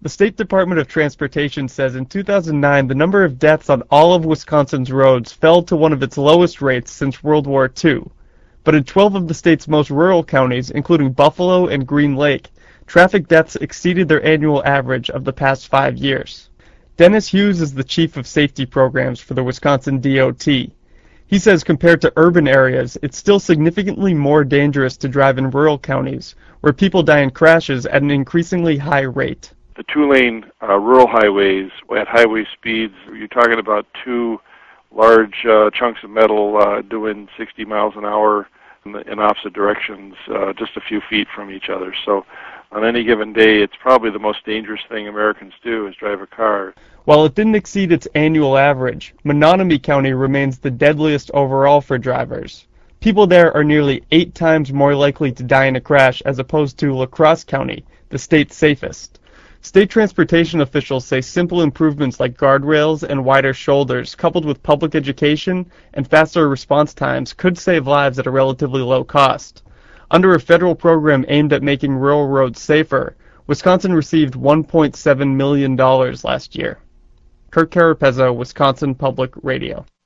The State Department of Transportation says in 2009 the number of deaths on all of Wisconsin's roads fell to one of its lowest rates since World War II. But in 12 of the state's most rural counties, including Buffalo and Green Lake, traffic deaths exceeded their annual average of the past 5 years. Dennis Hughes is the chief of safety programs for the Wisconsin DOT. He says compared to urban areas, it's still significantly more dangerous to drive in rural counties, where people die in crashes at an increasingly high rate. The two-lane rural highways at highway speeds, you're talking about two large chunks of metal doing 60 miles an hour in opposite directions, just a few feet from each other. So on any given day, it's probably the most dangerous thing Americans do is drive a car. While it didn't exceed its annual average, Menominee County remains the deadliest overall for drivers. People there are nearly 8 times more likely to die in a crash as opposed to La Crosse County, the state's safest. State transportation officials say simple improvements like guardrails and wider shoulders, coupled with public education and faster response times, could save lives at a relatively low cost. Under a federal program aimed at making rural roads safer, Wisconsin received $1.7 million last year. Kirk Carapezzo, Wisconsin Public Radio.